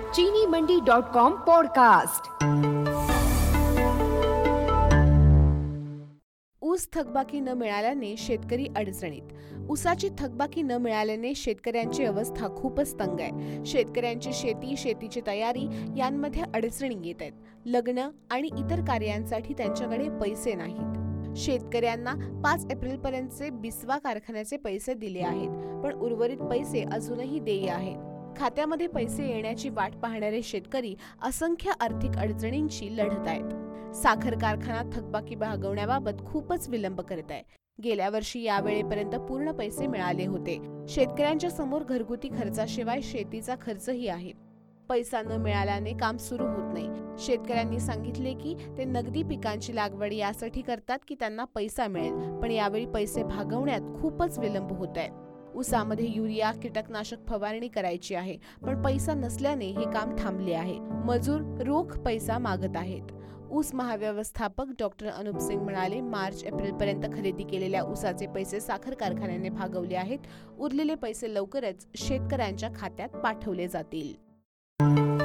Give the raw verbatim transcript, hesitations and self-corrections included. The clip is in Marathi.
चीनी मंडी डॉट कॉम पॉडकास्ट। ऊस थकबाकी न मिळाल्याने शेतकरी अडचणीत। ऊसाची थकबाकी न मिळाल्याने शेतकऱ्यांची अवस्था खूपच तंग आहे। शेतकऱ्यांची शेती, शेतीची तयारी यांमध्ये अडचणी येत आहेत। लग्न आणि इतर कार्यांसाठी त्यांच्याकडे पैसे नाहीत। शेतकऱ्यांना पाच एप्रिल पर्यंतचे बिस्वा कारखान्याचे पैसे दिले आहेत, पण उर्वरित पैसे अजूनही देय आहेत। खात्यामध्ये पैसे येण्याची वाट पाहणारे शेतकरी असंख्य आर्थिक अडचणींशी लढत आहेत। साखर कारखाना थकबाकी भागवण्याबाबत खूपच विलंब करत आहे। गेल्या वर्षी या वेळेपर्यंत पूर्ण पैसे मिळाले होते। शेतकऱ्यांच्या समोर घरगुती खर्चाशिवाय शेतीचा खर्चही आहे। पैसा न मिळाल्याने काम सुरू होत नाही। शेतकऱ्यांनी सांगितले की ते नगदी पिकांची लागवड यासाठी करतात की त्यांना पैसा मिळेल, पण यावेळी पैसे भागवण्यात खूपच विलंब होत आहे। ऊसामध्ये युरिया, कीटकनाशक फवारणी करायची आहे, पण पैसा नसल्याने हे काम थांबले आहे। मजूर रोख पैसा मागत आहेत। ऊस महाव्यवस्थापक डॉक्टर अनुप सिंग म्हणाले, मार्च एप्रिल पर्यंत खरेदी केलेल्या ऊसाचे पैसे साखर कारखान्याने भागवले आहेत। उरलेले पैसे लवकरच शेतकऱ्यांच्या खात्यात पाठवले जातील।